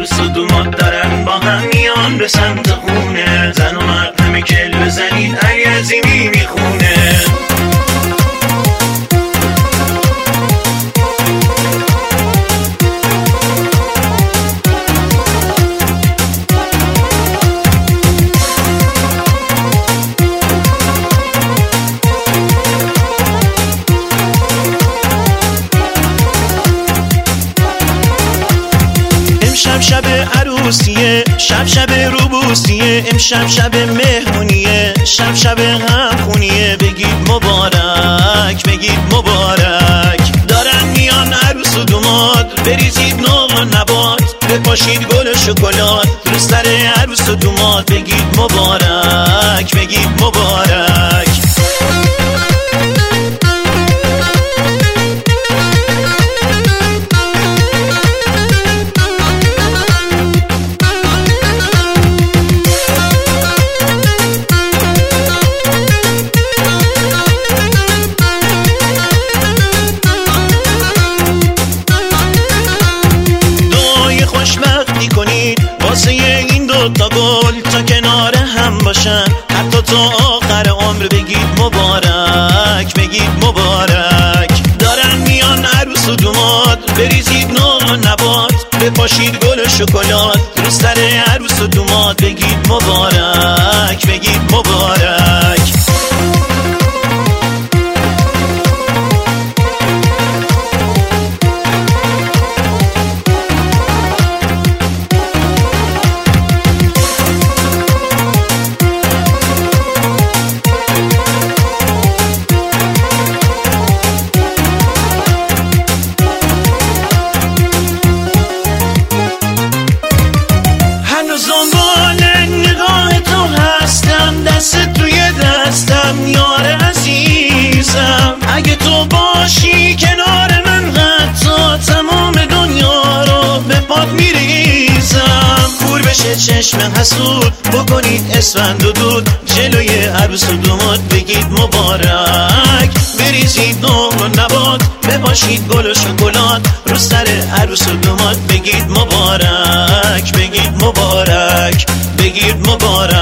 عروس و دومات دارن با هم میان به سمت خونه. زن و مرد همه کل بزنید علی عظیمی میخونه. امشب شب عروسیه، شب روبوسیه، امشب شب مهمونیه، شب غمخونیه. بگید مبارک، بگید مبارک. دارن میان عروس و دوماد، بریزید نقل و نبات، بپاشید گل و شکلات رو سر عروس و دوماد. بگید مبارک، بگید مبارک. خوشبختی کنید واسه این دوتا گل تا کنار هم باشن حتی تا آخر عمر. بگید مبارک، بگید مبارک. دارن میان عروس و دوماد، بریزید نقل و نبات، بپاشید گل و شکلات رو سر عروس و دوماد. بگید مبارک، بگید مبارک. دست توی دستم یار عزیزم، اگه تو باشی کنار من حتی تمام دنیا رو به پات میریزم. کور بشه چشم حسود، بکنید اسفند و دود جلوی عروس و دوماد. بگید مبارک، بریزید نقل و نبات، بپاشید گل و شکلات رو سر عروس و دوماد. بگید مبارک، بگید مبارک، بگید مبارک.